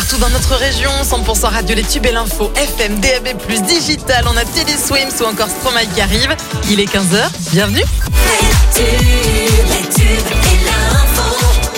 partout dans notre région. 100% radio, les tubes et l'info. FM, DAB+, digital. On a Teddy Swims ou encore Stromae qui arrive. Il est 15h. Bienvenue. Les tubes et l'info.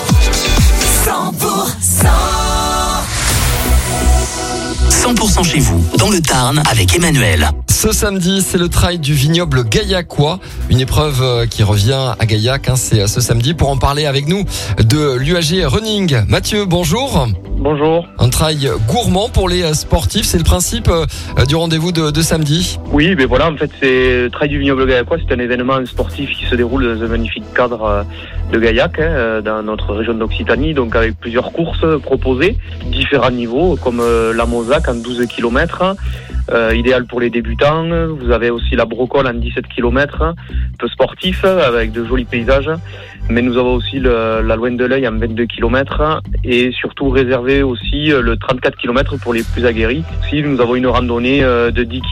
100% chez vous, dans le Tarn, avec Emmanuel. Ce samedi, c'est le trail du vignoble gaillacois. Une épreuve qui revient à Gaillac, c'est ce samedi. Pour en parler avec nous de l'UAG Running. Mathieu, bonjour. Bonjour. Un trail gourmand pour les sportifs, c'est le principe du rendez-vous de samedi. Oui, mais voilà, en fait, c'est le trail du vignoble gaillacois. C'est un événement sportif qui se déroule dans un magnifique cadre de Gaillac, dans notre région d'Occitanie, donc avec plusieurs courses proposées, différents niveaux, comme la Mozac en 12 km, idéal pour les débutants. Vous avez aussi la Brocole en 17 km, peu sportif, avec de jolis paysages. Mais nous avons aussi la Loin de l'Œil en 22 km et surtout réservé aussi le 34 km pour les plus aguerris. Si nous avons une randonnée de 10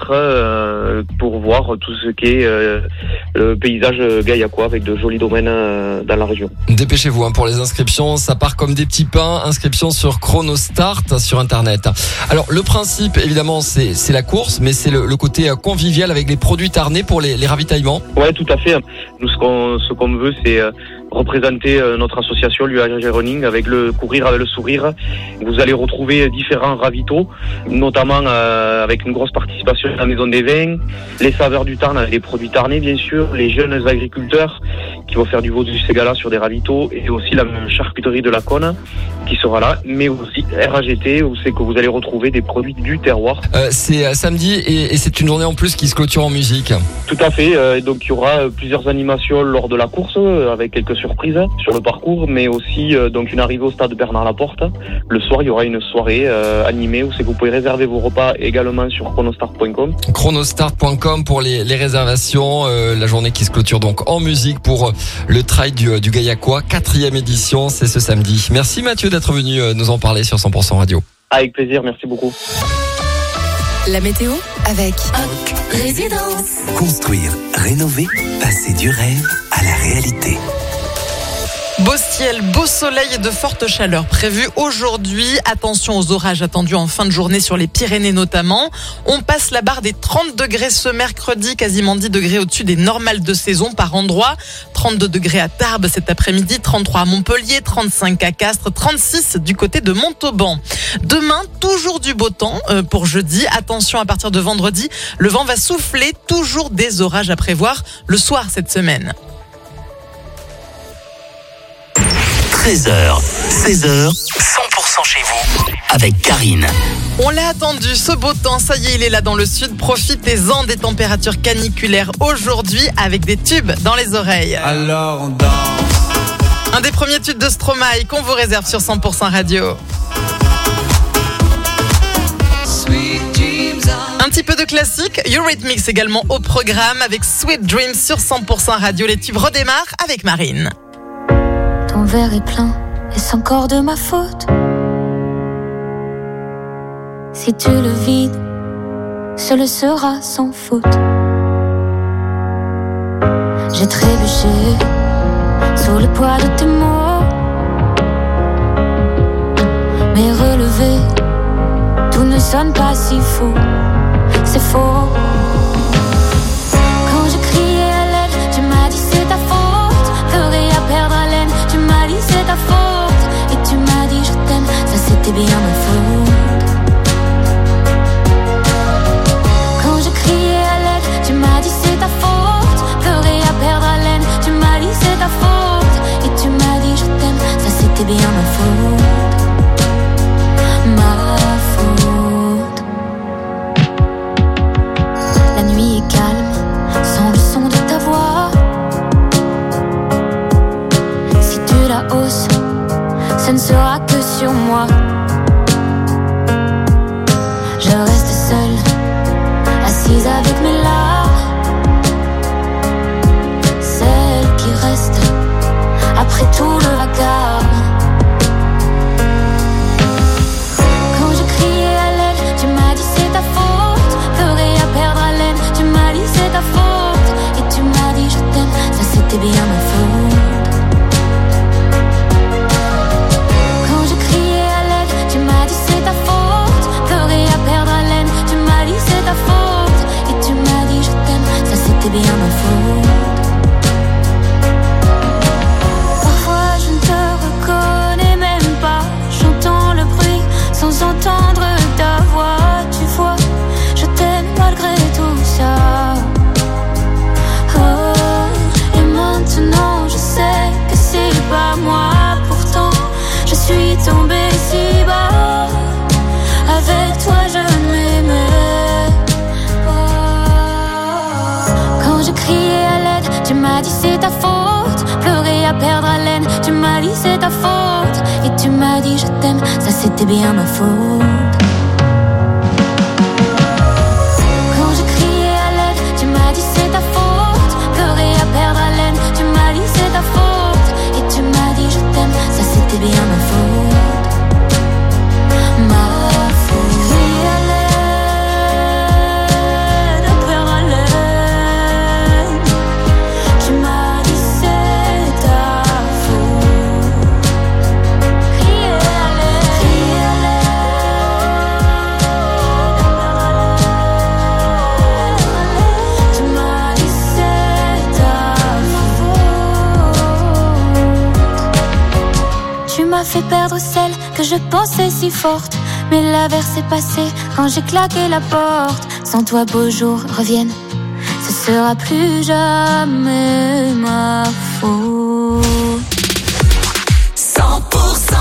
km pour voir tout ce qu'est le paysage gaillacois avec de jolis domaines dans la région. Dépêchez-vous pour les inscriptions, ça part comme des petits pains. Inscription sur Chronostart sur internet. Alors le principe évidemment c'est la course, mais c'est le côté convivial avec les produits tarnais pour les ravitaillements. Ouais, tout à fait. Nous ce qu'on veut c'est représenter notre association l'UAG Running avec le courir avec le sourire. Vous allez retrouver différents ravitaux, notamment avec une grosse participation à la Maison des Vins, les saveurs du Tarn avec les produits tarnais bien sûr, les jeunes agriculteurs qui vont faire du veau du Ségala sur des ravitaux et aussi la charcuterie de la Cône qui sera là, mais aussi RAGT où c'est que vous allez retrouver des produits du terroir. C'est samedi et c'est une journée en plus qui se clôture en musique. Tout à fait, donc il y aura plusieurs animations lors de la course avec quelques surprises sur le parcours, mais aussi donc une arrivée au stade Bernard Laporte. Le soir, il y aura une soirée animée où c'est que vous pouvez réserver vos repas également sur chronostart.com. Chronostart.com pour les réservations. La journée qui se clôture donc en musique pour le trail du Gaillacois, 4e édition, c'est ce samedi. Merci Mathieu d'être venu nous en parler sur 100% Radio. Avec plaisir, merci beaucoup. La météo avec Oc Résidence. Construire, rénover, passer du rêve à la réalité. Beau ciel, beau soleil et de fortes chaleurs prévues aujourd'hui. Attention aux orages attendus en fin de journée sur les Pyrénées notamment. On passe la barre des 30 degrés ce mercredi, quasiment 10 degrés au-dessus des normales de saison par endroit. 32 degrés à Tarbes cet après-midi, 33 à Montpellier, 35 à Castres, 36 du côté de Montauban. Demain, toujours du beau temps pour jeudi. Attention, à partir de vendredi, le vent va souffler, toujours des orages à prévoir le soir cette semaine. 13h, 16h, 100% chez vous, avec Karine. On l'a attendu, ce beau temps, ça y est, il est là dans le sud. Profitez-en des températures caniculaires aujourd'hui avec des tubes dans les oreilles. Alors on danse. Un des premiers tubes de Stromae qu'on vous réserve sur 100% Radio. Un petit peu de classique, Eurythmics également au programme avec Sweet Dreams sur 100% Radio. Les tubes redémarrent avec Marine. Ton verre est plein, est-ce encore de ma faute? Si tu le vides, ce le sera sans faute. J'ai trébuché sous le poids de tes mots, mais relevé, tout ne sonne pas si faux. C'est faux. Quand je criais à l'aide, tu m'as dit c'est ta faute. Ferais à perdre haleine, tu m'as dit c'est ta faute. Et tu m'as dit je t'aime, ça c'était bien ma faute. Quand je criais à l'aide, tu m'as dit c'est ta faute. Ferais à perdre haleine, tu m'as dit c'est ta faute. Et tu m'as dit je t'aime, ça c'était bien ma faute. Ma faute. La nuit est calme, sans le son de ta voix. Si tu la hausses, ce ne sera que sur moi. Je reste seule, assise avec mes larmes. Celle qui reste après tout le vacarme. Quand je criais à l'aide, tu m'as dit c'est ta faute. Ferais à perdre haleine, tu m'as dit c'est ta faute. Et tu m'as dit je t'aime, ça c'était bien ma faute. Quand je criais à l'aide, tu m'as dit ta faute. Pleurer à perdre haleine, tu m'as dit c'est ta faute. Et tu m'as dit je t'aime, ça c'était bien ma faute. Quand je criais à l'aide, tu m'as dit c'est ta faute. Pleurer à perdre haleine, tu m'as dit c'est ta faute. Et tu m'as dit je t'aime, ça c'était bien ma faute. Ma faute. Crier à l'aide, à perdre haleine, tu m'as dit c'est ta faute. Crier à l'aide, à perdre haleine, tu m'as dit c'est ta faute. Tu m'as fait perdre celle que je pensais si forte, mais l'averse est passée quand j'ai claqué la porte. Sans toi beaux jours reviennent, ce sera plus jamais ma faute. 100%.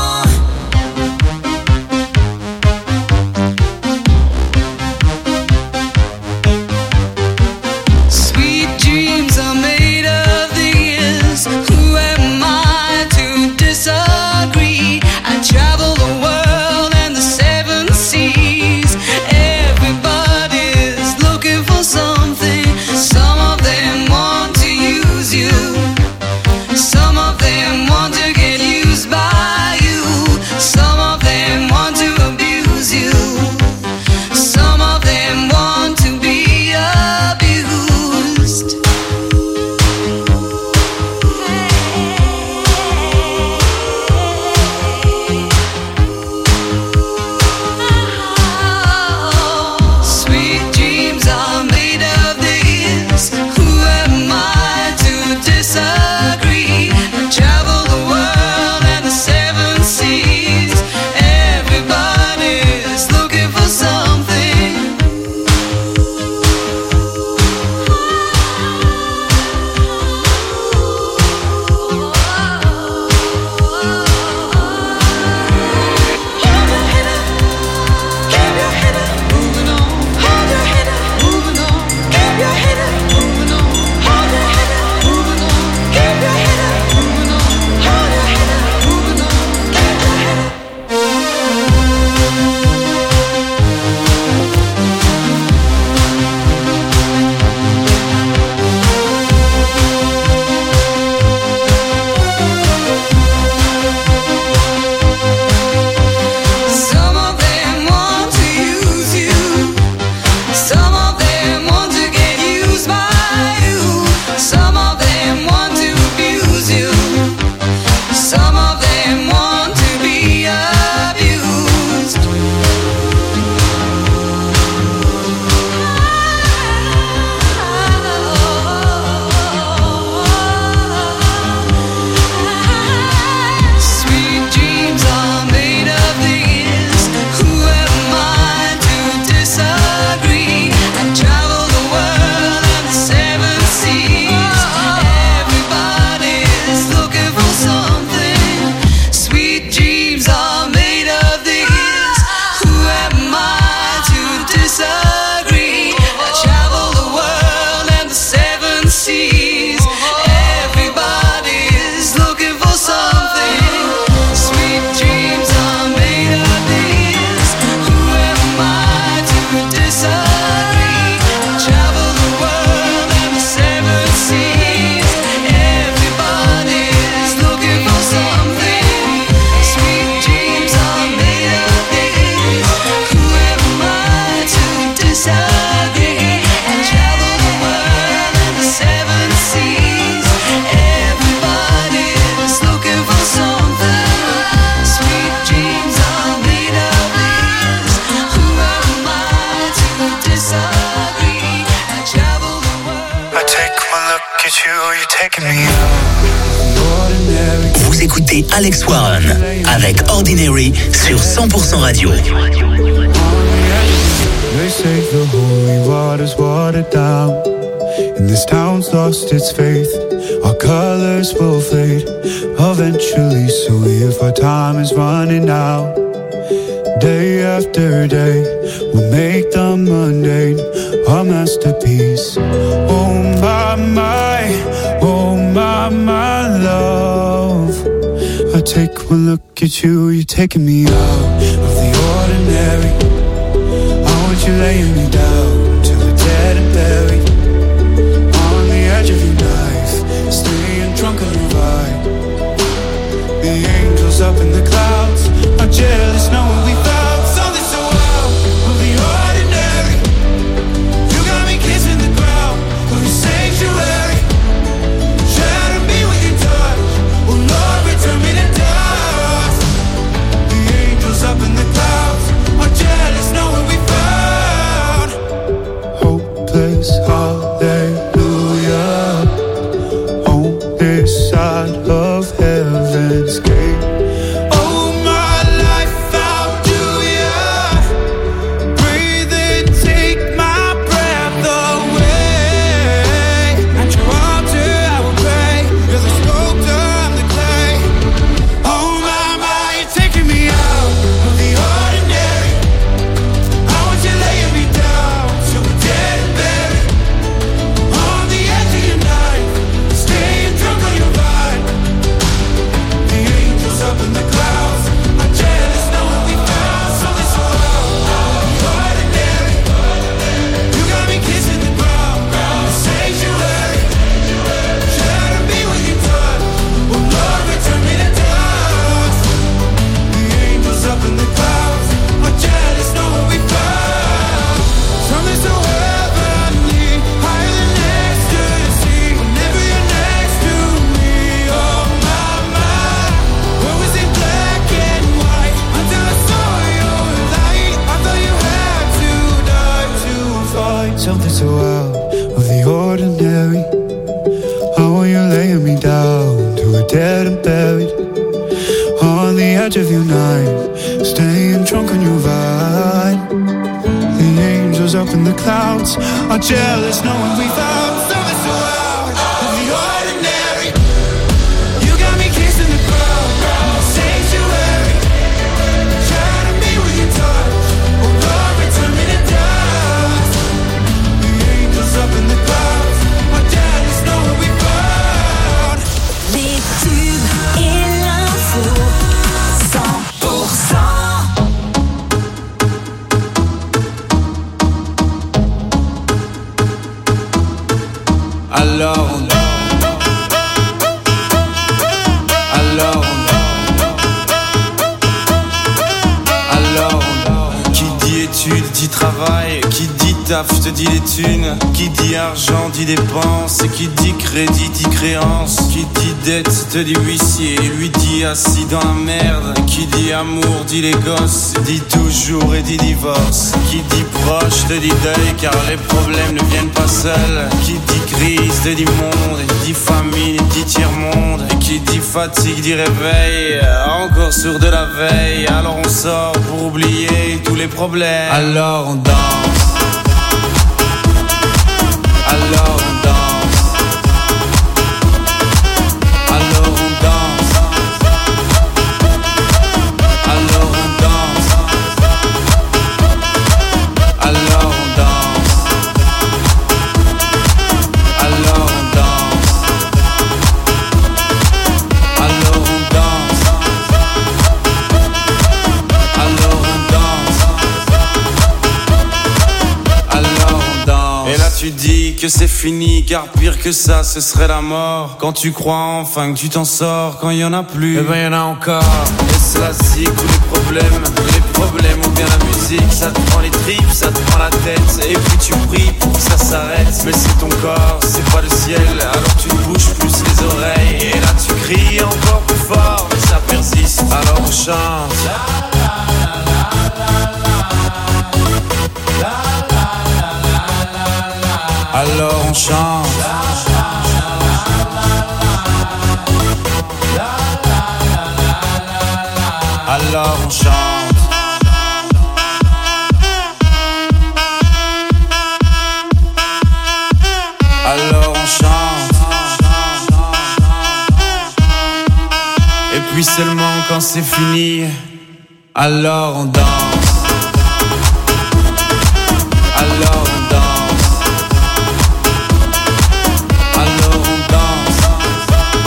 Sweet dreams are made of these. Who am I to disagree? I travel the world and the seven seas. Everybody's looking for something. Some of them want to use you. Some of them want to get used by you. Some of them want to abuse you. Some of them want to be abused. Sweet dreams are made of this. Who am I to disagree? I travel the world and the seven seas. Everybody's looking for something. Hold your head up, keep your head up, moving on. Hold your head up, moving on. Keep your head up, moving on. Hold your head up, moving on. Keep your head up, moving on. Hold your head up, moving on. Keep your head up. Some of them want to use you. Some of them want to get used by you. Some of them want to abuse you. Some of them want to be abused. Sweet dreams are made of these. Who am I to disagree? I travel the world and the seven seas. Everybody's looking for something. Sweet dreams are made of these. Who am I to disagree? I travel the world and the seven seas. Everybody's looking for something. Sweet dreams are made of these. Who am I to disagree? I travel the world and the seven seas. Everybody's looking for something. Sweet dreams are made of these. Who am I to disagree? I travel the world and the seven seas. Everybody's looking for something. Sweet dreams are made of these. Who am I to disagree? I travel the world. I take one look at you, you're taking me out. Vous écoutez Alex Warren avec Ordinary sur 100% Radio. They say the holy water's watered down, and this town's lost its faith. Our colors will fade eventually, so if our time is running out, day after day, we'll make the mundane our masterpiece. Oh my, oh my love. I take one look at you, you're taking me out of the ordinary. I want you laying me down till we're dead and buried. On the edge of your knife, staying drunk on your vibe. The angels up in the clouds are jealous knowing we found something so out of the ordinary. You got me kissing the ground of your sanctuary. Shatter me with your touch, oh Lord, return me to dust. The angels up in the clouds are jealous knowing we found hopeless hallelujah on this side of heaven's gate. Oh my life, how do ya breathe and take my breath away? At your altar I will pray. You're the sculptor, I'm the clay. Oh my, you're taking me out of the ordinary. I want you laying me down till we're dead and buried. On the edge of your knife, staying drunk on your vine. The angels up in the clouds are jealous knowing we found something so out of the ordinary. You got me kissing the ground, the sanctuary. Shatter me with your touch, oh Lord, return me to dust. The angels up in the clouds are jealous knowing we found something so heavenly, higher than ecstasy. Whenever you're next to me, oh my, what was it black and white until I saw your light? I thought you had to die to fight something so out of the ordinary. I want you laying me down till we're dead and buried. On the edge of your knife, staying drunk on your vine. The angels up in the clouds are jealous knowing we found something so out of the ordinary. You got me kissing the ground, the sanctuary. Shatter me with your touch, oh Lord, return me to dust. The angels up in the clouds are jealous knowing we found. Les tubes et l'info 100%. Alors on qui dit études dit travail, qui dit taf te dit les thunes, qui dit argent dit dépenses, et qui dit crédit dit créance, qui dit dette te dit huissier, lui dit assis dans la merde, qui dit amour dit les gosses, dit toujours et dit divorce, qui dit proche te dit deuil car les problèmes ne viennent pas seuls, qui dit crise te dit monde, et dit famine dit tiers-monde, et qui dit fatigue dit réveil, encore sourd de la veille, alors on sort pour oublier tous les problèmes, alors on danse, alors on danse, alors on danse, alors on danse, alors on danse, alors on danse, alors on danse, alors on danse, alors on danse. Et là tu dis que c'est fini, car pire que ça ce serait la mort. Quand tu crois enfin que tu t'en sors, quand il y en a plus, eh ben y en a encore. Et c'est la zik ou les problèmes ou bien la musique. Ça te prend les tripes, ça te prend la tête, et puis tu pries pour que ça s'arrête. Mais c'est ton corps, c'est pas le ciel, alors tu te bouges plus les oreilles. Et là tu cries encore plus fort, mais ça persiste, alors on chante. Alors on chante. Alors on chante. Alors on chante. Et puis seulement quand c'est fini, alors on danse. Alors on danse. Alors on danse.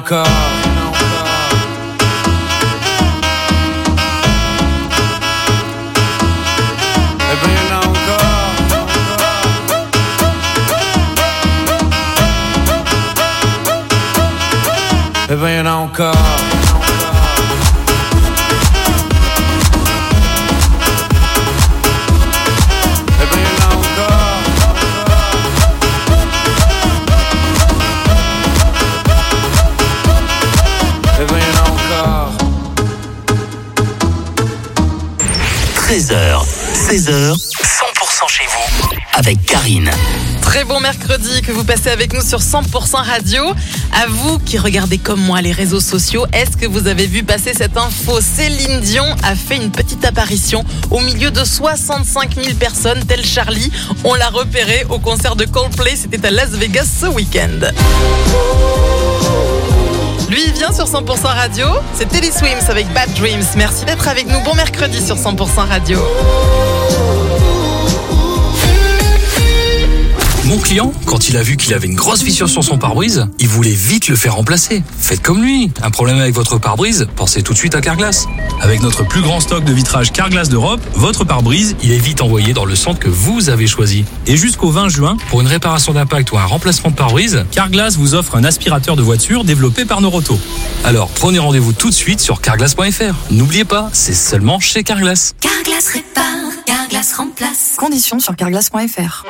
encore. Eh ben y'en a encore. Eh ben y'en a encore. Eh ben y'en a encore. 13h, 16h, 100% chez vous avec Karine. Très bon mercredi que vous passez avec nous sur 100% Radio. À vous qui regardez comme moi les réseaux sociaux, est-ce que vous avez vu passer cette info? Céline Dion a fait une petite apparition au milieu de 65 000 personnes, tel Charlie. On l'a repéré au concert de Coldplay, c'était à Las Vegas ce week-end. Lui, il vient sur 100% Radio, c'est Teddy Swims avec Bad Dreams. Merci d'être avec nous, bon mercredi sur 100% Radio. Mon client, quand il a vu qu'il avait une grosse fissure sur son pare-brise, il voulait vite le faire remplacer. Faites comme lui. Un problème avec votre pare-brise? Pensez tout de suite à Carglass. Avec notre plus grand stock de vitrage Carglass d'Europe, votre pare-brise, il est vite envoyé dans le centre que vous avez choisi. Et jusqu'au 20 juin, pour une réparation d'impact ou un remplacement de pare-brise, Carglass vous offre un aspirateur de voiture développé par Noroto. Alors, prenez rendez-vous tout de suite sur carglass.fr. N'oubliez pas, c'est seulement chez Carglass. Carglass répare, Carglass remplace. Conditions sur carglass.fr.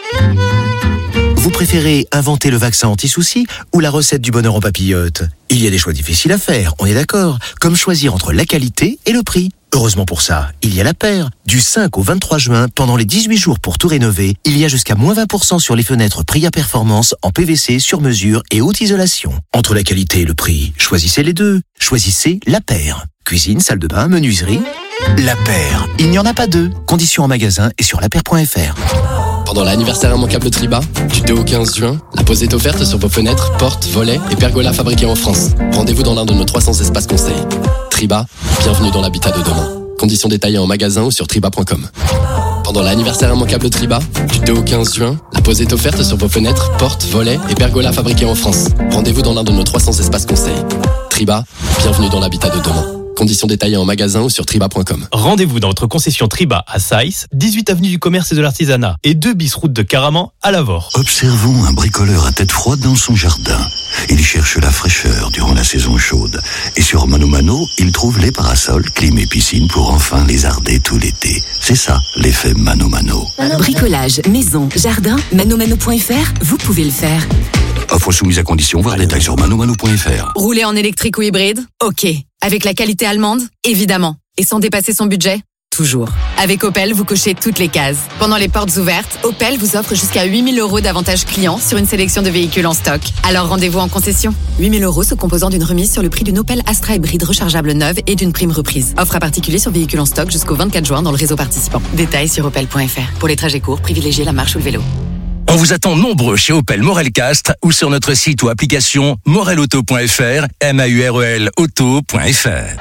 Vous préférez inventer le vaccin anti-soucis ou la recette du bonheur en papillote? Il y a des choix difficiles à faire, on est d'accord, comme choisir entre la qualité et le prix. Heureusement pour ça, il y a La Paire. Du 5 au 23 juin, pendant les 18 jours pour tout rénover, il y a jusqu'à moins 20% sur les fenêtres Priya Performance en PVC sur mesure et haute isolation. Entre la qualité et le prix, choisissez les deux. Choisissez La Paire. Cuisine, salle de bain, menuiserie. La Paire, il n'y en a pas deux. Conditions en magasin et sur lapaire.fr. Pendant l'anniversaire immanquable Triba, du 2 au 15 juin, la pose est offerte sur vos fenêtres, portes, volets et pergolas fabriqués en France. Rendez-vous dans l'un de nos 300 espaces conseils. Triba, bienvenue dans l'habitat de demain. Conditions détaillées en magasin ou sur triba.com. Pendant l'anniversaire immanquable Triba, du 2 au 15 juin, la pose est offerte sur vos fenêtres, portes, volets et pergolas fabriqués en France. Rendez-vous dans l'un de nos 300 espaces conseils. Triba, bienvenue dans l'habitat de demain. Conditions détaillées en magasin ou sur triba.com. Rendez-vous dans votre concession Triba à Saïs, 18 avenue du commerce et de l'artisanat et 2 bis route de Caraman à Lavore. Observons un bricoleur à tête froide dans son jardin. Il cherche la fraîcheur durant la saison chaude. Et sur Mano Mano, il trouve les parasols, clim et piscine pour enfin lézarder tout l'été. C'est ça, l'effet Mano Mano. Bricolage, maison, jardin, manomano.fr, vous pouvez le faire. Offre soumise à condition, voir détails sur manomano.fr. Rouler en électrique ou hybride? Ok. Avec la qualité allemande? Évidemment. Et sans dépasser son budget? Toujours. Avec Opel, vous cochez toutes les cases. Pendant les portes ouvertes, Opel vous offre jusqu'à 8 000 € d'avantages clients sur une sélection de véhicules en stock. Alors rendez-vous en concession. 8 000 € se composant d'une remise sur le prix d'une Opel Astra hybride rechargeable neuve et d'une prime reprise. Offre à particulier sur véhicules en stock jusqu'au 24 juin dans le réseau participant. Détails sur opel.fr. Pour les trajets courts, privilégiez la marche ou le vélo. On vous attend nombreux chez Opel Morel-Castres ou sur notre site ou application morelauto.fr, MAUREL auto.fr.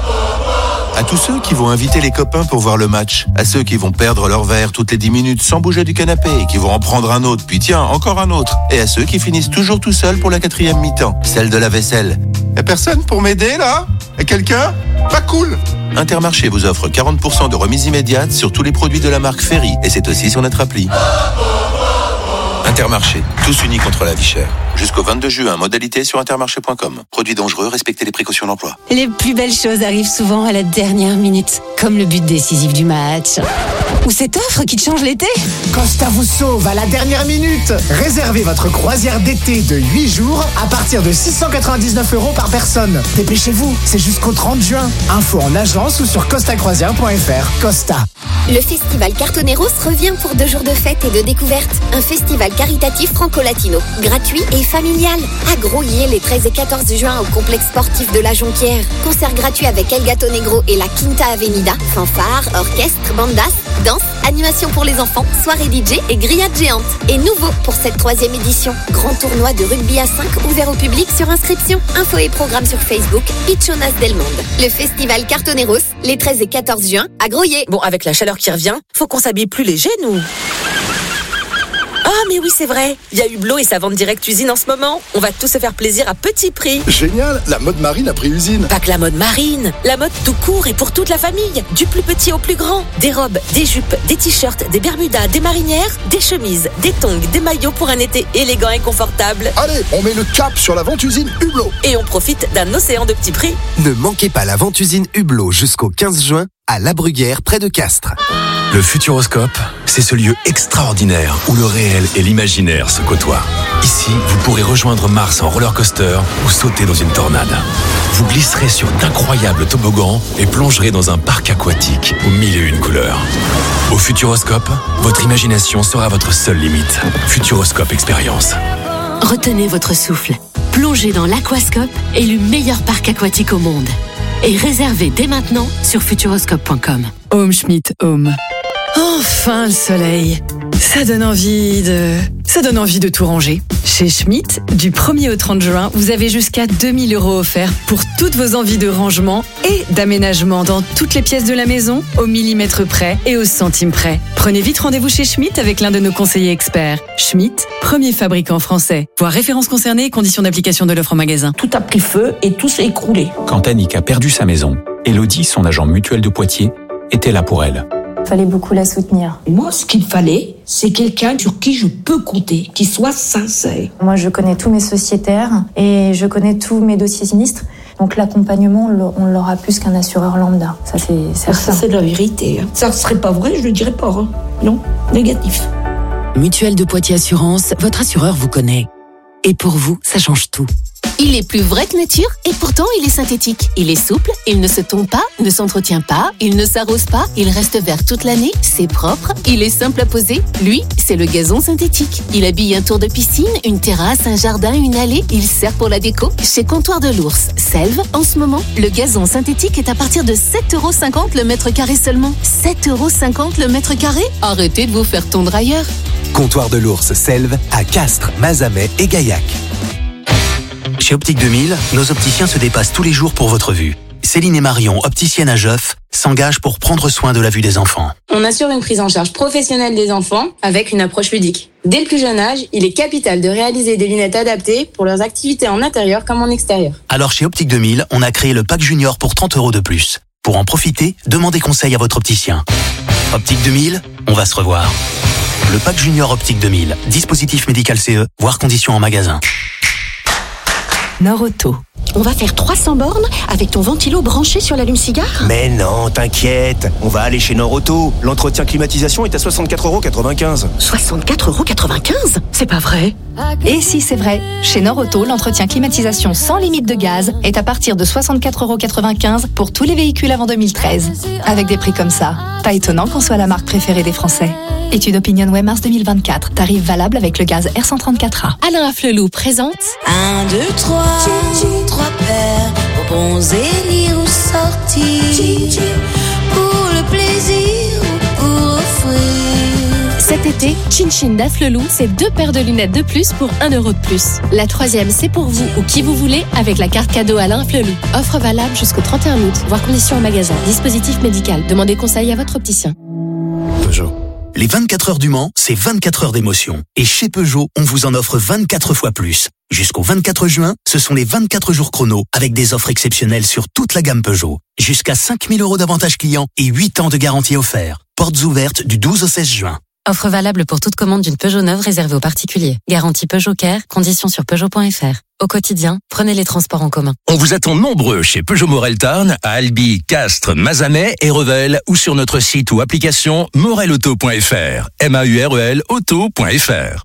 À tous ceux qui vont inviter les copains pour voir le match, à ceux qui vont perdre leur verre toutes les 10 minutes sans bouger du canapé et qui vont en prendre un autre, puis tiens, encore un autre, et à ceux qui finissent toujours tout seuls pour la 4e mi-temps, celle de la vaisselle. Y'a personne pour m'aider là? Y'a quelqu'un? Pas cool! Intermarché vous offre 40% de remise immédiate sur tous les produits de la marque Ferry, et c'est aussi sur notre appli. Intermarché, tous unis contre la vie chère. Jusqu'au 22 juin, modalité sur intermarché.com. Produits dangereux, respectez les précautions d'emploi. Les plus belles choses arrivent souvent à la dernière minute, comme le but décisif du match. Ou cette offre qui te change l'été. Costa vous sauve à la dernière minute. Réservez votre croisière d'été de 8 jours à partir de 699 € par personne. Dépêchez-vous, c'est jusqu'au 30 juin. Info en agence ou sur costacroisière.fr. Costa. Le festival Cartoneros revient pour 2 jours de fête et de découverte. Un festival caritatif franco-latino, gratuit et familial. À Grouillé les 13 et 14 juin au complexe sportif de la Jonquière. Concert gratuit avec El Gato Negro et la Quinta Avenida. Fanfare, orchestre, bandas, danse, animation pour les enfants, soirée DJ et grillade géante. Et nouveau pour cette 3e édition, grand tournoi de rugby à 5 ouvert au public sur inscription. Info et programme sur Facebook, Pichonas del Monde. Le festival Cartoneros, les 13 et 14 juin à Grouillé. Bon, avec la chaleur qui revient, faut qu'on s'habille plus léger, nous. Ah, mais oui, c'est vrai. Il y a Hublot et sa vente directe usine en ce moment. On va tous se faire plaisir à petit prix. Génial, la mode marine a pris usine. Pas que la mode marine, la mode tout court et pour toute la famille. Du plus petit au plus grand. Des robes, des jupes, des t-shirts, des bermudas, des marinières, des chemises, des tongs, des maillots pour un été élégant et confortable. Allez, on met le cap sur la vente usine Hublot. Et on profite d'un océan de petits prix. Ne manquez pas la vente usine Hublot jusqu'au 15 juin à La Bruguière, près de Castres. Le Futuroscope, c'est ce lieu extraordinaire où le réel et l'imaginaire se côtoient. Ici, vous pourrez rejoindre Mars en roller coaster ou sauter dans une tornade. Vous glisserez sur d'incroyables toboggans et plongerez dans un parc aquatique aux 1001 couleurs. Au Futuroscope, votre imagination sera votre seule limite. Futuroscope Expérience. Retenez votre souffle. Plongez dans l'Aquascope, élu meilleur parc aquatique au monde. Et réservez dès maintenant sur futuroscope.com. Home Schmidt Home. Enfin le soleil. Ça donne envie de tout ranger. Chez Schmidt, du 1er au 30 juin, vous avez jusqu'à 2 000 € offerts pour toutes vos envies de rangement et d'aménagement dans toutes les pièces de la maison, au millimètre près et au centime près. Prenez vite rendez-vous chez Schmidt avec l'un de nos conseillers experts. Schmidt, premier fabricant français. Voir références concernées et conditions d'application de l'offre en magasin. Tout a pris feu et tout s'est écroulé. Quand Annick a perdu sa maison, Elodie, son agent mutuel de Poitiers, était là pour elle. Fallait beaucoup la soutenir. Moi, ce qu'il fallait, c'est quelqu'un sur qui je peux compter, qui soit sincère. Moi, je connais tous mes sociétaires et je connais tous mes dossiers sinistres. Donc l'accompagnement, on l'aura plus qu'un assureur lambda. Ça, c'est certain. Ça, c'est de la vérité. Ça ne serait pas vrai, je le dirais pas. Non, négatif. Mutuelle de Poitiers Assurance, votre assureur vous connaît. Et pour vous, ça change tout. Il est plus vrai que nature et pourtant il est synthétique. Il est souple, il ne se tombe pas, ne s'entretient pas, il ne s'arrose pas, il reste vert toute l'année, c'est propre, il est simple à poser. Lui, c'est le gazon synthétique. Il habille un tour de piscine, une terrasse, un jardin, une allée. Il sert pour la déco. Chez Comptoir de l'Ours, Selve, en ce moment, le gazon synthétique est à partir de 7,50 € le mètre carré seulement. 7,50 € le mètre carré ? Arrêtez de vous faire tondre ailleurs. Comptoir de l'Ours, Selve, à Castres, Mazamet et Gaillac. Chez Optique 2000, nos opticiens se dépassent tous les jours pour votre vue. Céline et Marion, opticiennes à Geoff, s'engagent pour prendre soin de la vue des enfants. On assure une prise en charge professionnelle des enfants avec une approche ludique. Dès le plus jeune âge, il est capital de réaliser des lunettes adaptées pour leurs activités en intérieur comme en extérieur. Alors chez Optique 2000, on a créé le pack junior pour 30 € de plus. Pour en profiter, demandez conseil à votre opticien. Optique 2000, on va se revoir. Le pack junior Optique 2000, dispositif médical CE, voire conditions en magasin. Nord-Auto. On va faire 300 bornes avec ton ventilo branché sur l'allume-cigare ? Mais non, t'inquiète. On va aller chez Nord-Auto. L'entretien climatisation est à 64,95 €. 64,95 €? C'est pas vrai. Et si c'est vrai, chez Nord-Auto, l'entretien climatisation sans limite de gaz est à partir de 64,95 € pour tous les véhicules avant 2013. Avec des prix comme ça, pas étonnant qu'on soit la marque préférée des Français. Étude Opinionway mars 2024. Tarif valable avec le gaz R134A. Alain Afflelou présente 1, 2, 3, 3 paires pour bronzer, lire ou sortir, pour le plaisir ou pour offrir. Cet été, Chin Chin d'Afflelou, c'est 2 paires de lunettes de plus pour 1 € de plus. La 3e, c'est pour vous ou qui vous voulez avec la carte cadeau Alain Afflelou. Offre valable jusqu'au 31 août, voire conditions en magasin. Dispositif médical. Demandez conseil à votre opticien. Peugeot. Les 24 heures du Mans, c'est 24 heures d'émotion. Et chez Peugeot, on vous en offre 24 fois plus. Jusqu'au 24 juin, ce sont les 24 jours chrono avec des offres exceptionnelles sur toute la gamme Peugeot. Jusqu'à 5 000 € d'avantages clients et 8 ans de garantie offert. Portes ouvertes du 12 au 16 juin. Offre valable pour toute commande d'une Peugeot neuve réservée aux particuliers. Garantie Peugeot Care, conditions sur Peugeot.fr. Au quotidien, prenez les transports en commun. On vous attend nombreux chez Peugeot Morel-Tarn, à Albi, Castres, Mazamet et Revel ou sur notre site ou application morelauto.fr. MAUREL auto.fr.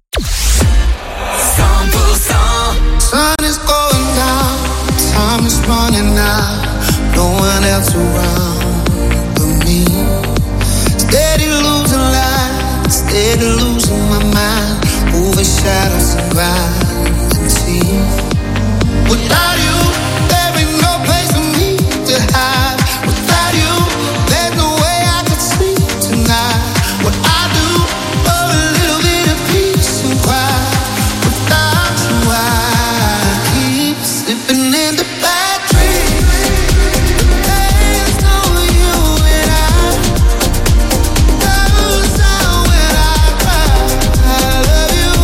100%. Sun is going down, time is running out, no one else around but me. Steady losing light, steady losing my mind, over shadows and grind and teeth. Without you, there ain't no place for me to hide. Without you, there's no way I could sleep tonight. What I do for a little bit of peace and quiet. Without you, I keep slipping into bad dreams. There's no you and I. Goes out when I cry. I love you.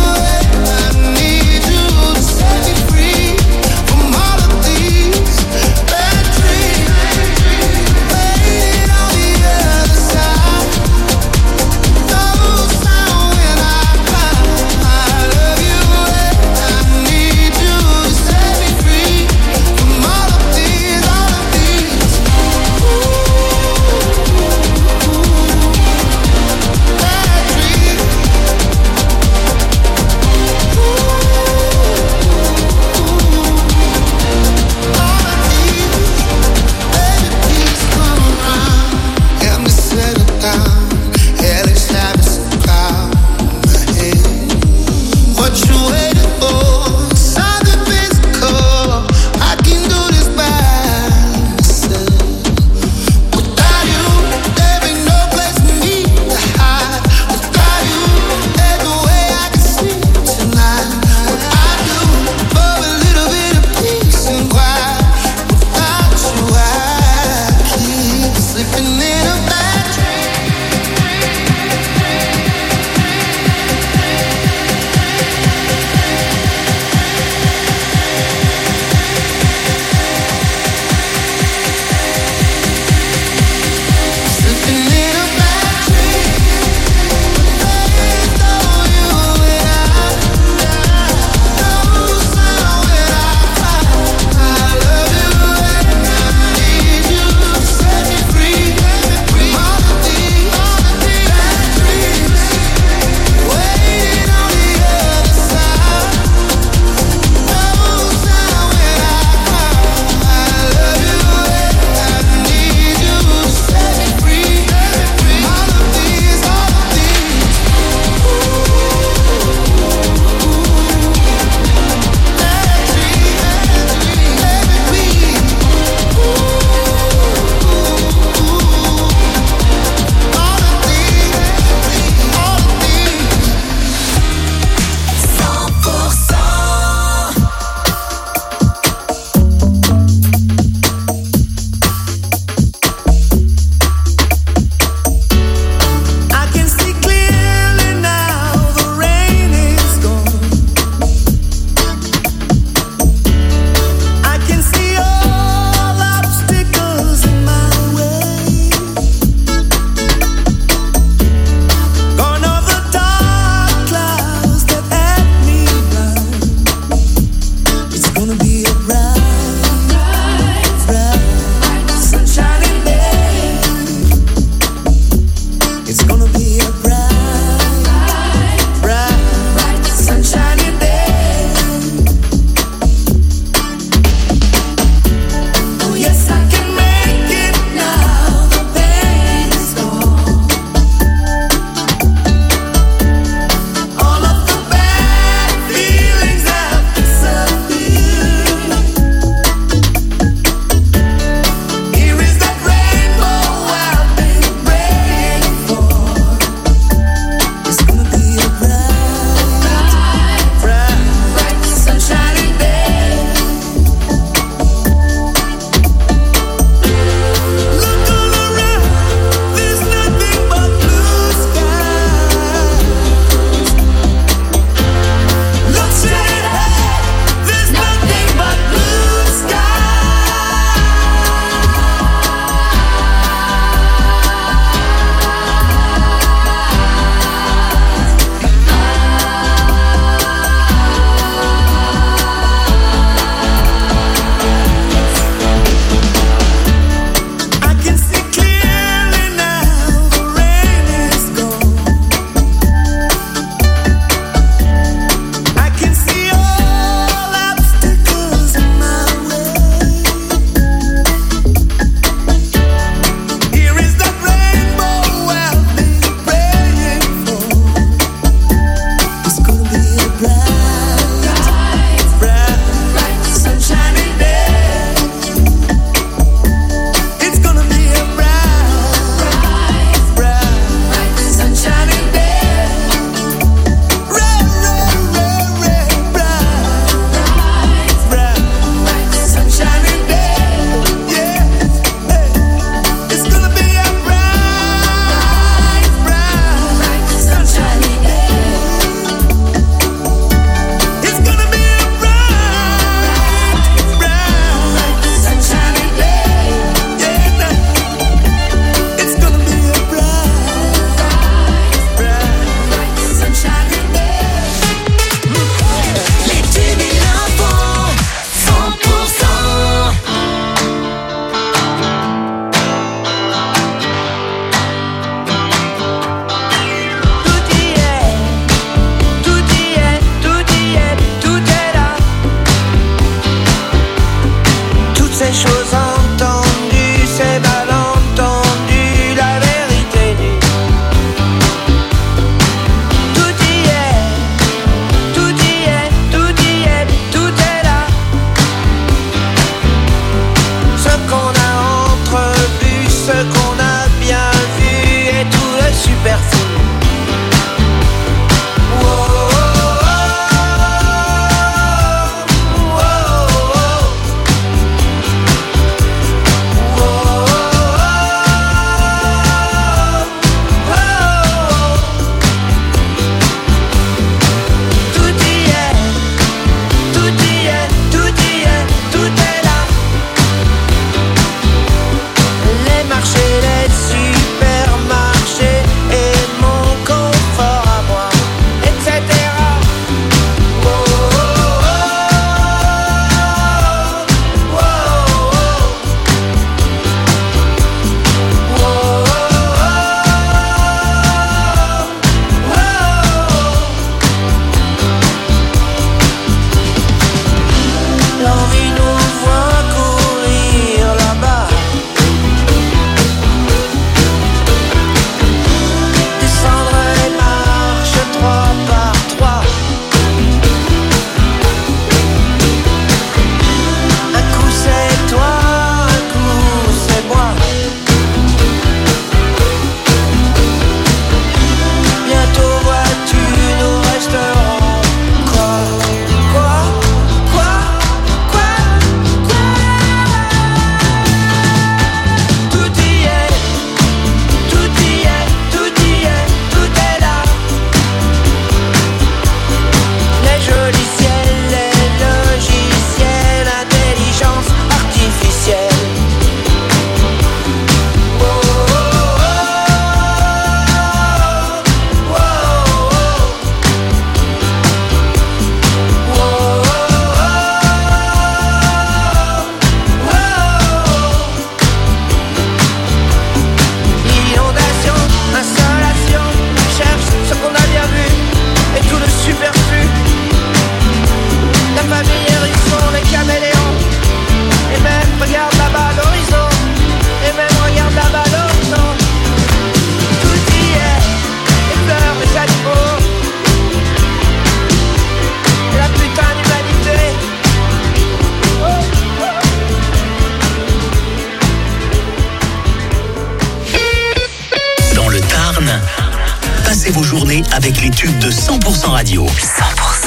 Rythmisez vos journées avec les tubes de 100% radio. 100%.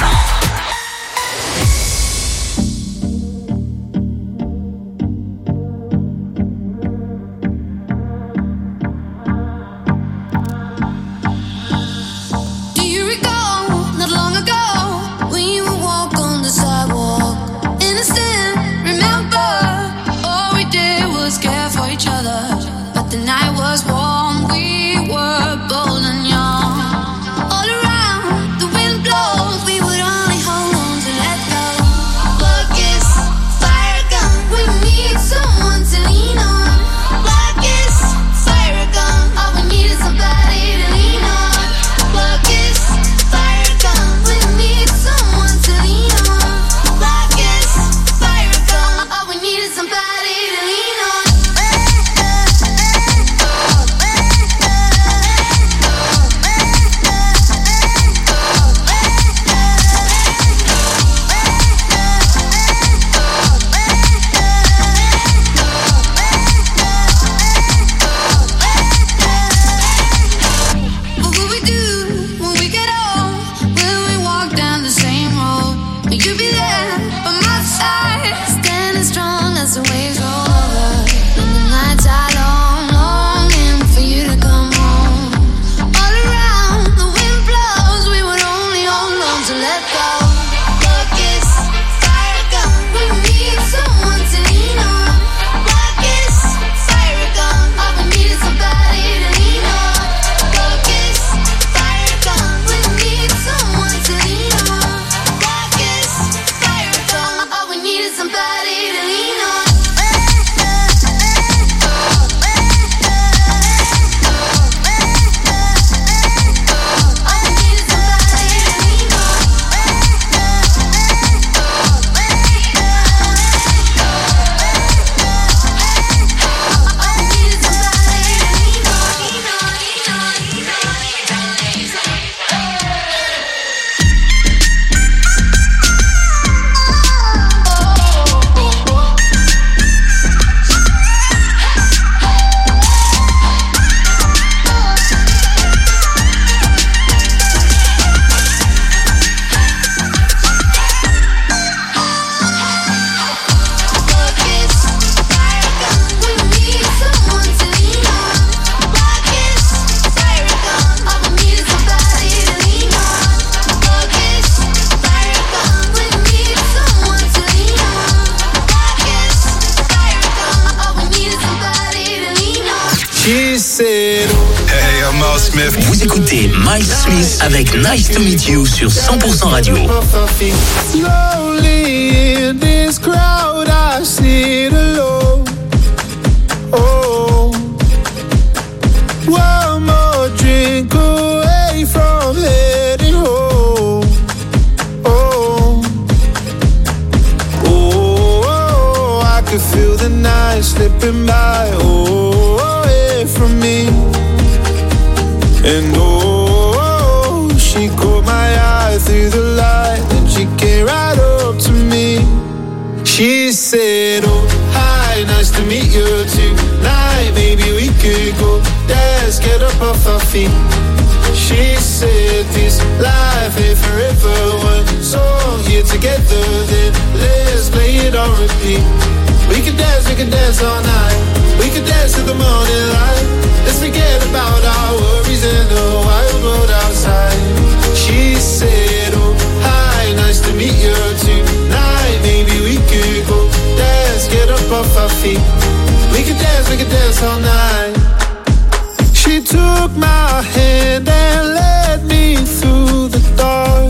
Vous écoutez Miles Smith avec Nice to Meet You sur 100% radio. Slowly in this crowd I sit alone. Oh, one more drink away from heading home. Oh, oh, I could feel the night slipping by. Oh, away from me. And oh, she caught my eye through the light, and she came right up to me. She said, oh, hi, nice to meet you tonight. Maybe we could go dance, get up off our feet. She said, this life ain't forever. One song here together, then let's play it on repeat. We can dance all night. We can dance till the morning light. Let's forget about our worries in the wild world outside. She said, oh, hi, nice to meet you tonight. Maybe we could go dance, get up off our feet. We can dance all night. She took my hand and led me through the dark.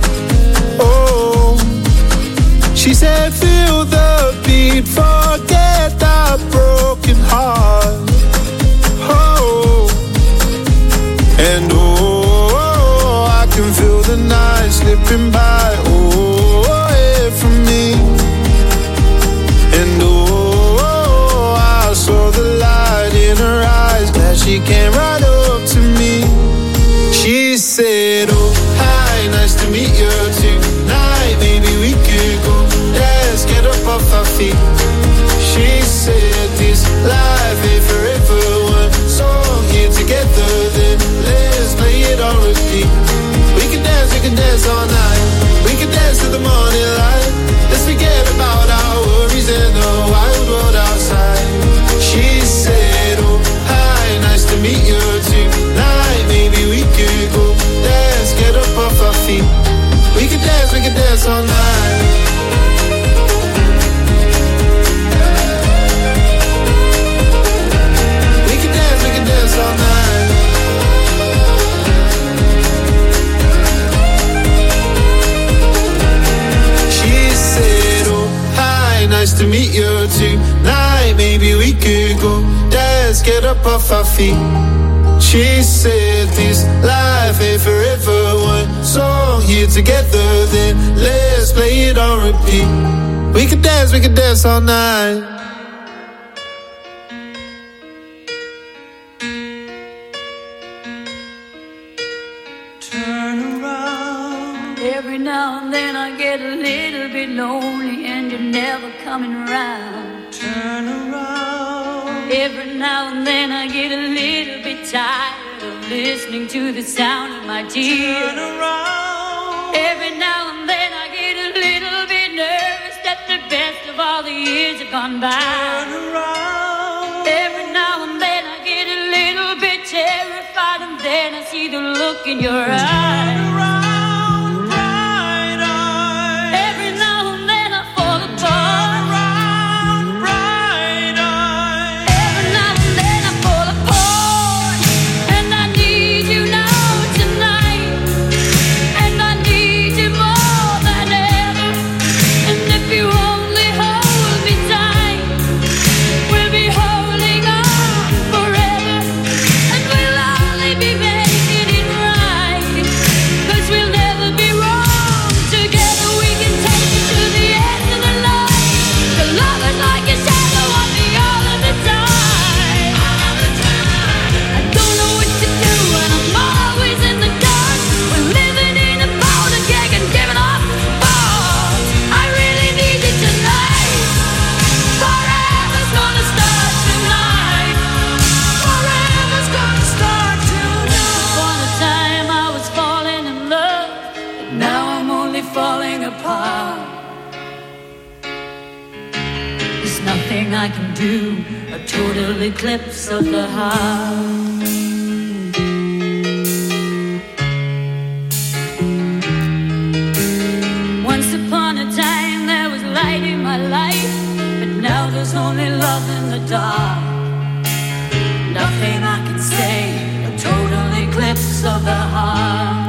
Oh, she said, feel the beat, forget that broken heart. Oh, and oh, could dance all night. We could dance all night. She said, oh, hi, nice to meet you tonight. Maybe we could go dance, get up off our feet. She said this life ain't forever. One song here together, then let's play it on repeat. We could dance all night. Turn around. Every now and then I get a little bit lonely and you're never coming around. Turn around. Every now and then I get a little bit tired of listening to the sound of my tears. Turn around. Every now and then I get a little bit nervous that the best of all the years have gone by. Turn around. Every now and then I get a little bit terrified and then I see the look in your eyes. Turn around, bright eyes. Every now and then I fall apart. Turn around, bright eyes. Every now and then I fall apart. And I need you now tonight. And I need you more than ever. And if you only hold me tight, we'll be holding on forever. And we'll only be making it right. 'Cause we'll never be wrong. Together we can take it to the end of the line. The love is like a shadow on me all of the time. I don't know what to do and I'm always in the dark. We're living in a powder keg and giving off balls. I really need you tonight. Forever's gonna start tonight. Forever's gonna start tonight. Upon a time I was falling in love, but now I'm only falling apart. There's nothing I can do, a total eclipse of the heart. Once upon a time there was light in my life, but now there's only love in the dark. Nothing I can say, a total eclipse of the heart.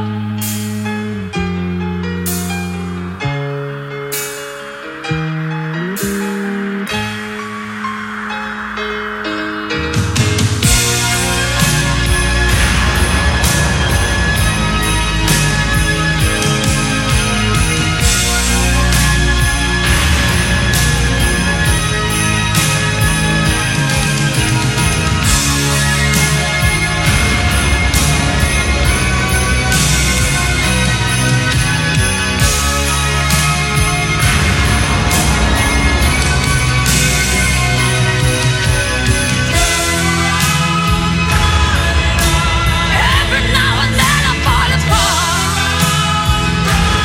Every now and then I fall apart.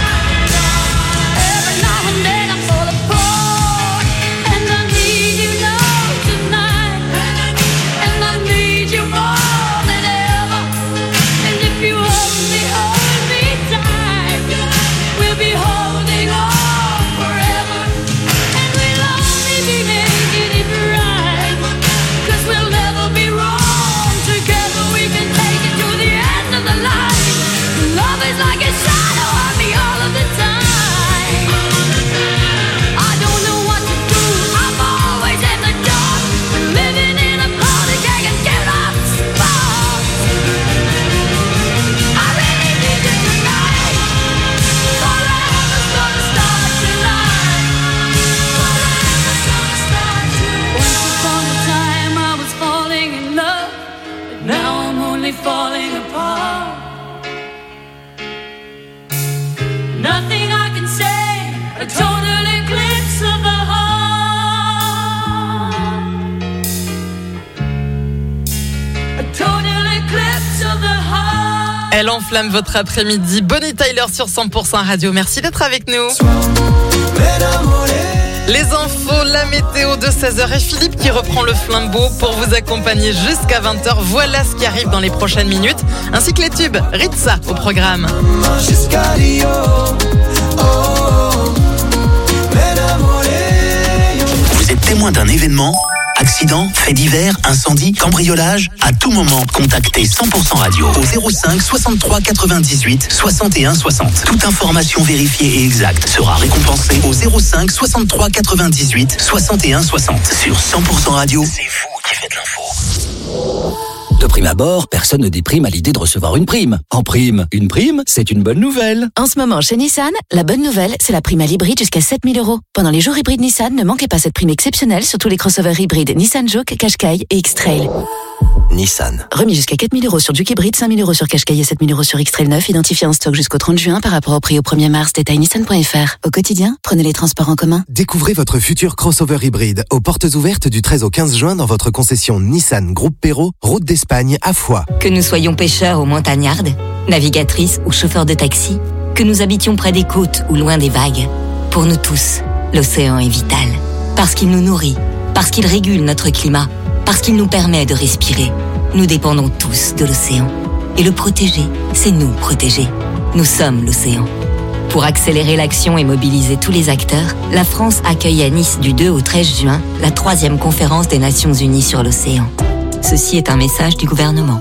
Every now and then I fall apart. And I need you now tonight. And I need you more than ever. And if you only hold me tight, we'll be holding on forever. And we'll only be making it right. 'Cause we'll never be wrong. Together we can take it to the end of the line. Love is like a shadow on me all of the time. I don't know what to do, I'm always in the dark. Living in a powder keg and giving off sparks. I really need you tonight. Forever's gonna start tonight. Forever's gonna start tonight. Once upon a time I was falling in love, but now I'm only falling apart. Nothing I can say, a total eclipse of the heart. A total eclipse of the heart. Elle enflamme votre après-midi. Bonnie Tyler sur 100% Radio. Merci d'être avec nous. Les infos, la météo de 16h et Philippe qui reprend le flambeau pour vous accompagner jusqu'à 20h. Voilà ce qui arrive dans les prochaines minutes. Ainsi que les tubes Ritza au programme. Jusqu'à Rio, oh. témoin d'un événement, accident, fait divers, incendie, cambriolage, à tout moment, contactez 100% Radio au 05 63 98 61 60. Toute information vérifiée et exacte sera récompensée au 05 63 98 61 60. Sur 100% Radio, c'est vous qui faites l'info. De prime abord, personne ne déprime à l'idée de recevoir une prime. En prime, une prime, c'est une bonne nouvelle. En ce moment, chez Nissan, la bonne nouvelle, c'est la prime à l'hybride jusqu'à 7 000 €. Pendant les jours hybrides Nissan, ne manquez pas cette prime exceptionnelle sur tous les crossovers hybrides Nissan Juke, Qashqai et X-Trail. Nissan. Remis jusqu'à 4 000 € sur Juke hybride, 5 000 € sur Qashqai et 7 000 € sur X-Trail 9, identifié en stock jusqu'au 30 juin par rapport au prix au 1er mars. Détail nissan.fr. Au quotidien, prenez les transports en commun. Découvrez votre futur crossover hybride aux portes ouvertes du 13 au 15 juin dans votre concession Nissan Groupe Perrault, route d'Espagne à Foix. Que nous soyons pêcheurs ou montagnardes, navigatrices ou chauffeurs de taxi, que nous habitions près des côtes ou loin des vagues, pour nous tous, l'océan est vital. Parce qu'il nous nourrit, parce qu'il régule notre climat, parce qu'il nous permet de respirer. Nous dépendons tous de l'océan. Et le protéger, c'est nous protéger. Nous sommes l'océan. Pour accélérer l'action et mobiliser tous les acteurs, la France accueille à Nice du 2 au 13 juin la 3e conférence des Nations Unies sur l'océan. Ceci est un message du gouvernement.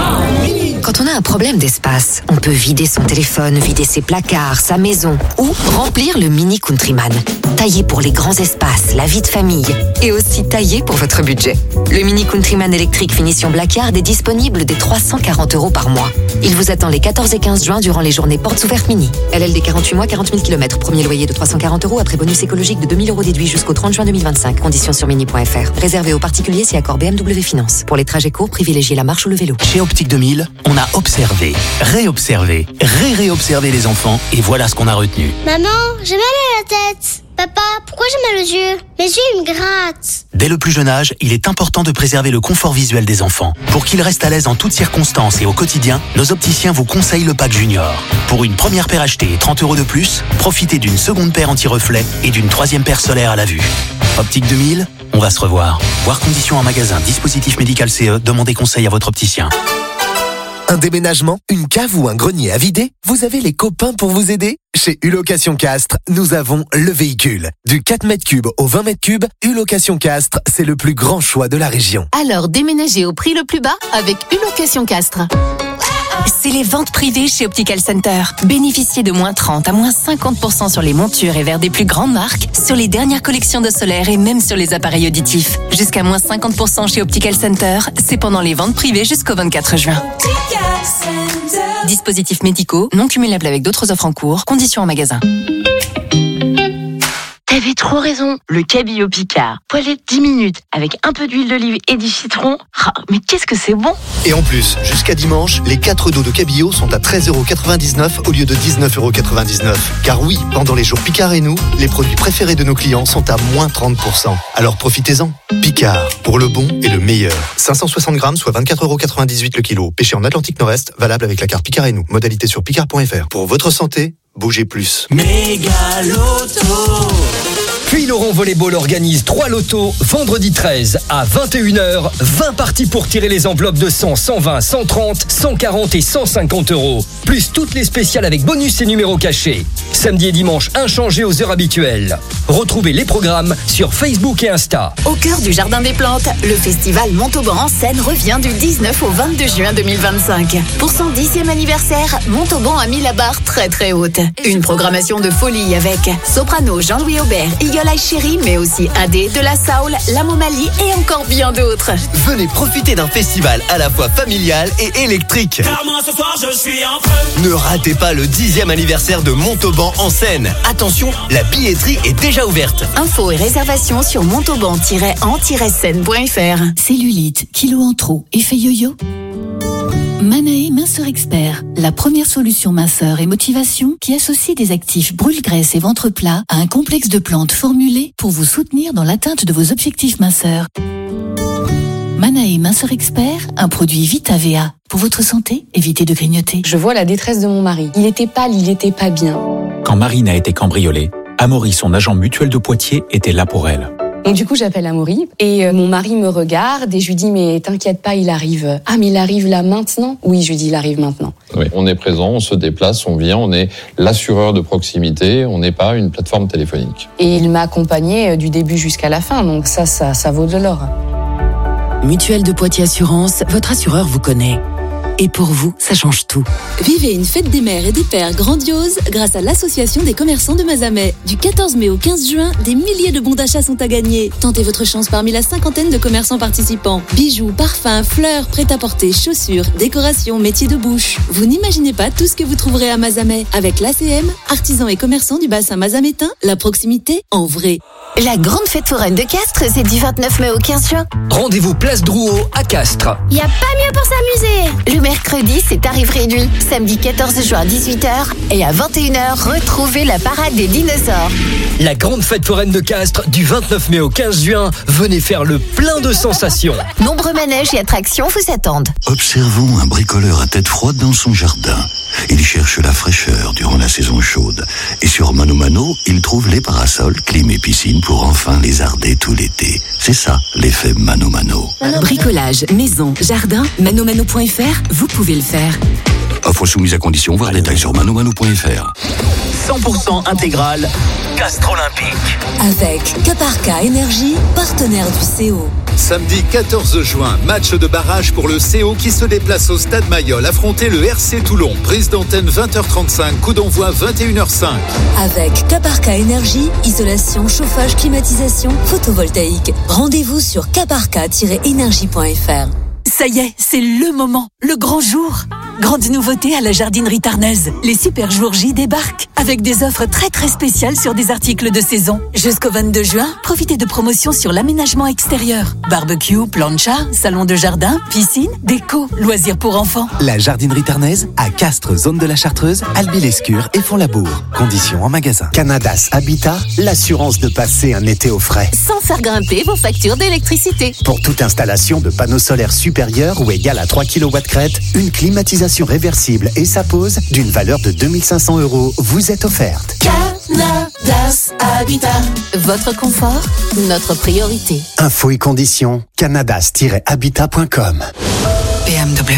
Quand on a un problème d'espace, on peut vider son téléphone, vider ses placards, sa maison ou remplir le Mini Countryman. Taillé pour les grands espaces, la vie de famille et aussi taillé pour votre budget. Le Mini Countryman électrique finition Blackard est disponible dès 340 € par mois. Il vous attend les 14 et 15 juin durant les journées portes ouvertes Mini. LLD 48 mois, 40 000 km. Premier loyer de 340 € après bonus écologique de 2 000 € déduit jusqu'au 30 juin 2025. Conditions sur mini.fr. Réservé aux particuliers si accord BMW Finance. Pour les trajets courts, privilégiez la marche ou le vélo. Chez Optique 2000, on a observé, réobservé, réobservé les enfants et voilà ce qu'on a retenu. Maman, j'ai mal à la tête. Papa, pourquoi j'ai mal aux yeux? Mes yeux, ils me grattent. Dès le plus jeune âge, il est important de préserver le confort visuel des enfants. Pour qu'ils restent à l'aise en toutes circonstances et au quotidien, nos opticiens vous conseillent le pack Junior. Pour une première paire achetée et 30 € de plus, profitez d'une seconde paire anti-reflet et d'une 3e paire solaire à la vue. Optique 2000, on va se revoir. Voir conditions en magasin, dispositif médical CE, demandez conseil à votre opticien. Un déménagement, une cave ou un grenier à vider? Vous avez les copains pour vous aider? Chez Ulocation Castres, nous avons le véhicule. Du 4 m3 au 20 m3, Ulocation Castres, c'est le plus grand choix de la région. Alors déménagez au prix le plus bas avec Ulocation Castres. C'est les ventes privées chez Optical Center. Bénéficiez de moins 30 à moins 50% sur les montures et verres des plus grandes marques, sur les dernières collections de solaire et même sur les appareils auditifs. Jusqu'à moins 50% chez Optical Center, c'est pendant les ventes privées jusqu'au 24 juin. Dispositifs médicaux, non cumulables avec d'autres offres en cours, conditions en magasin. T'avais trop raison, le cabillaud Picard. Poêlé 10 minutes avec un peu d'huile d'olive et du citron. Ah, mais qu'est-ce que c'est bon! Et en plus, jusqu'à dimanche, les 4 dos de cabillaud sont à 13,99 € au lieu de 19,99 €. Car oui, pendant les jours Picard et nous, les produits préférés de nos clients sont à moins 30%. Alors profitez-en. Picard, pour le bon et le meilleur. 560 grammes, soit 24,98 € le kilo. Pêché en Atlantique Nord-Est, valable avec la carte Picard et nous. Modalité sur picard.fr. Pour votre santé, bougez plus. Méga Loto. Puis Laurent Volleyball organise 3 lotos vendredi 13 à 21h. 20 parties pour tirer les enveloppes de 100, 120, 130, 140 et 150 €. Plus toutes les spéciales avec bonus et numéros cachés. Samedi et dimanche inchangés aux heures habituelles. Retrouvez les programmes sur Facebook et Insta. Au cœur du Jardin des Plantes, le festival Montauban en scène revient du 19 au 22 juin 2025. Pour son 10e anniversaire, Montauban a mis la barre très très haute. Une programmation de folie avec Soprano, Jean-Louis Aubert, Eagle Eye Chéri, mais aussi AD, De La Soul, La Momalie et encore bien d'autres. Venez profiter d'un festival à la fois familial et électrique. Car moi ce soir je suis en feu. Ne ratez pas le 10e anniversaire de Montauban en scène. Attention, la billetterie est déjà ouverte. Infos et réservations sur montauban-en-scène.fr. Cellulite, kilos en trop, effet yo-yo. Manae Minceur Expert, la première solution minceur et motivation qui associe des actifs brûle-graisse et ventre plat à un complexe de plantes formulées pour vous soutenir dans l'atteinte de vos objectifs minceurs. Manae Minceur Expert, un produit Vita-VA. Pour votre santé, évitez de grignoter. Je vois la détresse de mon mari. Il était pâle, il était pas bien. Quand Marine a été cambriolée, Amaury, son agent mutuel de Poitiers, était là pour elle. Donc du coup, j'appelle Amaury et mon mari me regarde et je lui dis mais t'inquiète pas, il arrive. Ah mais il arrive là maintenant ? Oui, je lui dis il arrive maintenant. Oui, on est présent, on se déplace, on vient, on est l'assureur de proximité, on n'est pas une plateforme téléphonique. Et il m'a accompagné du début jusqu'à la fin, donc ça vaut de l'or. Mutuelle de Poitiers Assurance, votre assureur vous connaît. Et pour vous, ça change tout. Vivez une fête des mères et des pères grandiose grâce à l'association des commerçants de Mazamet. Du 14 mai au 15 juin, des milliers de bons d'achat sont à gagner. Tentez votre chance parmi la cinquantaine de commerçants participants. Bijoux, parfums, fleurs, prêt-à-porter, chaussures, décorations, métiers de bouche. Vous n'imaginez pas tout ce que vous trouverez à Mazamet. Avec l'ACM, artisans et commerçants du bassin mazamétain, la proximité en vrai. La grande fête foraine de Castres, c'est du 29 mai au 15 juin. Rendez-vous place Drouot à Castres. Y a pas mieux pour s'amuser. Le mercredi, c'est tarif réduit. Samedi 14 juin à 18h et à 21h, retrouvez la parade des dinosaures. La grande fête foraine de Castres du 29 mai au 15 juin. Venez faire le plein de sensations. Nombreux manèges et attractions vous attendent. Observons un bricoleur à tête froide dans son jardin. Il cherche la fraîcheur durant la saison chaude. Et sur Mano Mano, il trouve les parasols, clim et piscine pour enfin lézarder tout l'été. C'est ça, l'effet Mano Mano. Bricolage, maison, jardin, manomano.fr, vous pouvez le faire. Offre soumise à condition, voir les détails sur manomano.fr. 100% intégral, Castres Olympique. Avec Caparca Énergie, partenaire du CO. Samedi 14 juin, match de barrage pour le CO qui se déplace au Stade Mayol affronter le RC Toulon. Prise d'antenne 20h35, coup d'envoi 21h05. Avec Caparca Énergie, isolation, chauffage, climatisation, photovoltaïque. Rendez-vous sur caparca-énergie.fr. Ça y est, c'est le moment, le grand jour. Grande nouveauté à la jardinerie Tarnaise. Les super jours J débarquent avec des offres très très spéciales sur des articles de saison. Jusqu'au 22 juin, profitez de promotions sur l'aménagement extérieur. Barbecue, plancha, salon de jardin, piscine, déco, loisirs pour enfants. La jardinerie Tarnaise à Castres, zone de la Chartreuse, Albi-l'Escure et Font-Labour. Conditions en magasin. Canadas Habitat, l'assurance de passer un été au frais. Sans faire grimper vos factures d'électricité. Pour toute installation de panneaux solaires supérieurs ou égale à 3 kW crête, une climatisation réversible et sa pose d'une valeur de 2500 € vous est offerte. Canadas Habitat. Votre confort, notre priorité. Infos et conditions, canadas-habitat.com. BMW.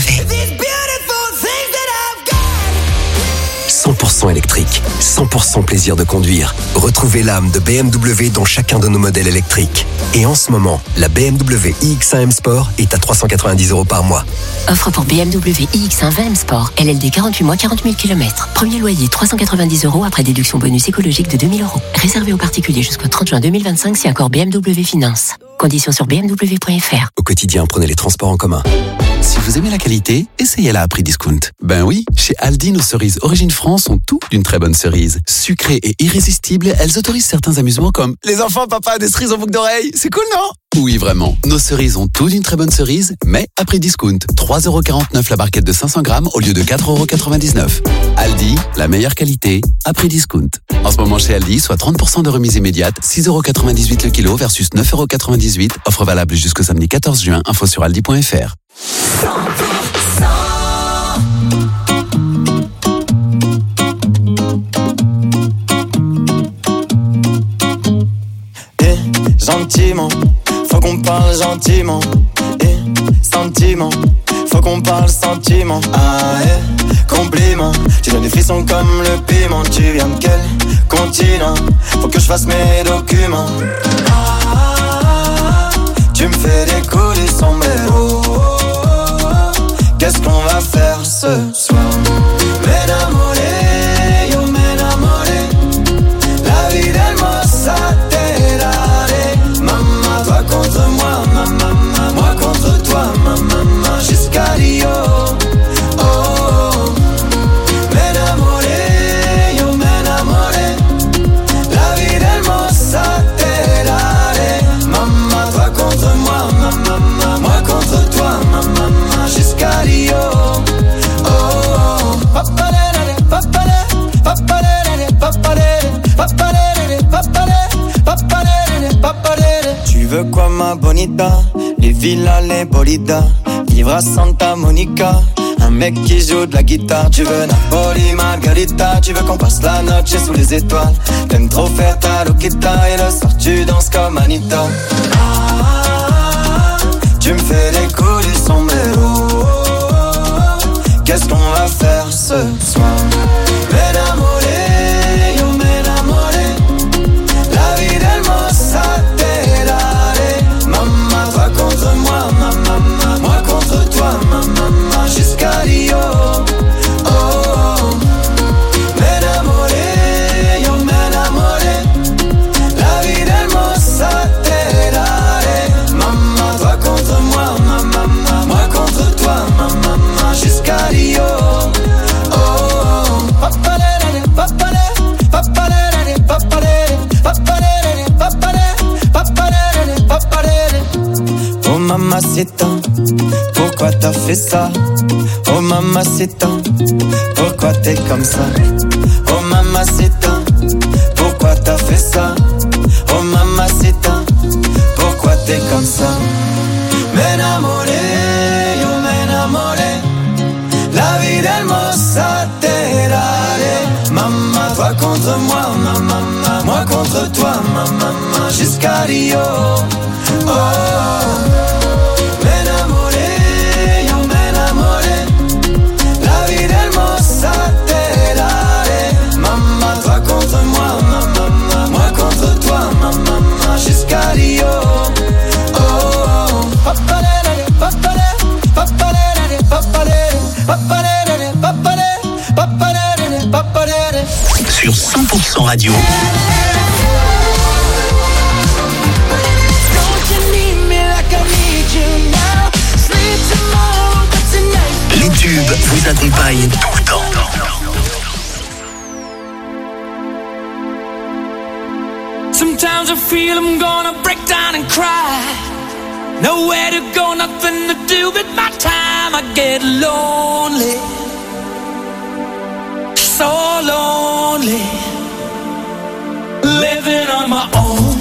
100% électrique, 100% plaisir de conduire. Retrouvez l'âme de BMW dans chacun de nos modèles électriques. Et en ce moment, la BMW iX1 M Sport est à 390 € par mois. Offre pour BMW iX1 20 M Sport. LLD 48 mois, 40 000 km. Premier loyer 390 € après déduction bonus écologique de 2000 €. Réservé aux particuliers jusqu'au 30 juin 2025 si accord BMW Finance. Conditions sur bmw.fr. Au quotidien, prenez les transports en commun. Si vous aimez la qualité, essayez-la à prix discount. Ben oui, chez Aldi, nos cerises Origine France ont tout d'une très bonne cerise. Sucrées et irrésistibles, elles autorisent certains amusements comme les enfants, papa, des cerises en boucle d'oreille. C'est cool, non? Oui, vraiment. Nos cerises ont tout d'une très bonne cerise, mais à prix discount. 3,49 € la barquette de 500 grammes au lieu de 4,99 €. Aldi, la meilleure qualité, à prix discount. En ce moment chez Aldi, soit 30% de remise immédiate, 6,98 € le kilo versus 9,98 €. Offre valable jusqu'au samedi 14 juin. Info sur aldi.fr. Gentiment, faut qu'on parle gentiment. Sentiment, faut qu'on parle sentiment. Ah compliment, tu donnes des frissons comme le piment. Tu viens de quel continent? Faut que je fasse mes documents. Tu me fais décoller sombrero. Qu'est-ce qu'on va faire ce soir? M'enamoré, yo m'enamoré. La vie d'hermosa te daré. Maman, toi contre moi, maman, moi contre toi, maman, jusqu'à Rio. Oh, m'enamoré, yo m'enamoré. La vie d'hermosa te daré. Maman, toi contre moi, maman, moi contre toi, maman, jusqu'à Rio. Tu veux quoi ma bonita? Les villas, les bolidas. Vivre à Santa Monica. Un mec qui joue de la guitare. Tu veux Napoli, Margarita. Tu veux qu'on passe la noche sous les étoiles. T'aimes trop faire ta loquita. Et le soir tu danses comme Anita. Tu me fais les coups du sombrero. Qu'est-ce qu'on va faire ce soir? M'enamoré, yo m'enamoré. La vie del mozzarella. Maman, toi contre moi, maman, moi contre toi, maman, jusqu'à Rio. Oh, oh. M'enamoré, yo m'enamoré. La vie del mozzarella. Maman, toi contre moi, maman, moi contre toi, maman, jusqu'à Rio. Oh, oh. Papalere, papalere, papalere, papalere, papalere, papalere, papalere, papalere. Oh mamacita, pourquoi t'as fait ça? Oh mamacita, pourquoi t'es comme ça? Oh mamacita, pourquoi t'as fait ça? Oh mamacita, pourquoi t'es comme ça? M'enamoré, yo m'enamoré. La vie del mozzarella. Maman, toi contre moi, maman, moi contre toi, maman, jusqu'à Rio. Oh, oh. M'enamoré, yo m'enamoré. La vie del mozzarella. Maman, toi contre moi, maman, moi contre toi, maman, jusqu'à Rio. Oh, oh. Papalere, papalere, papalere, papalere, papalere, papalere, papalere, papalere. Sur 100% radio. Les tubes vous accompagnent tout le temps. Sometimes I feel I'm gonna break down and cry. Nowhere to go, nothing to do with my time. I get lonely, so lonely, living on my own.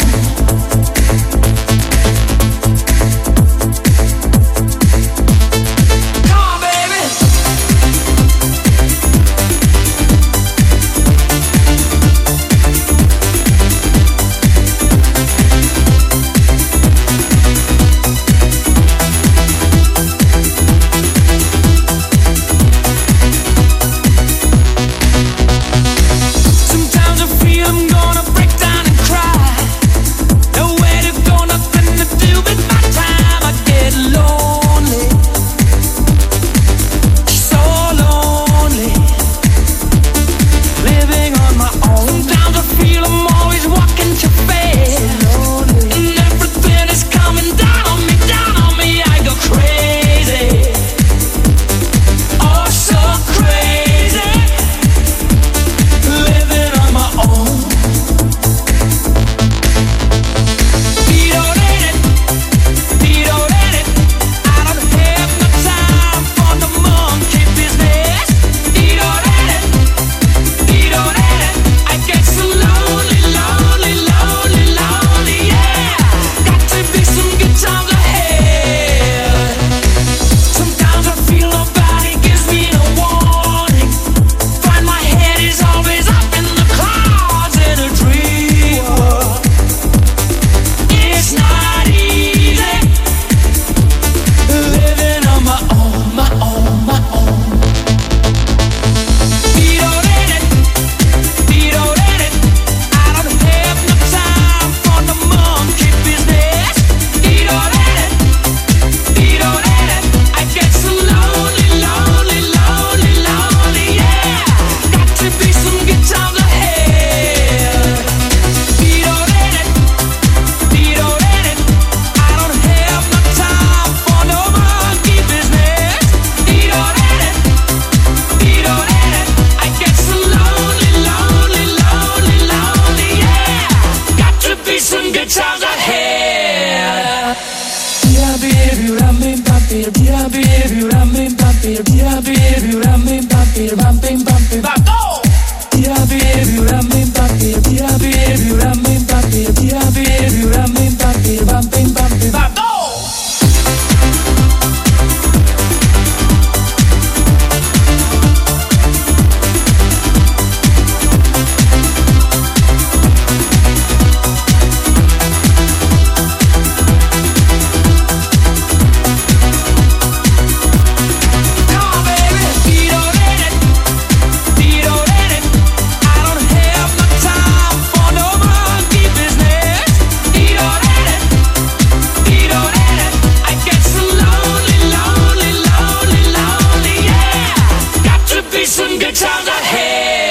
Bam, bam, bam, bam, bam.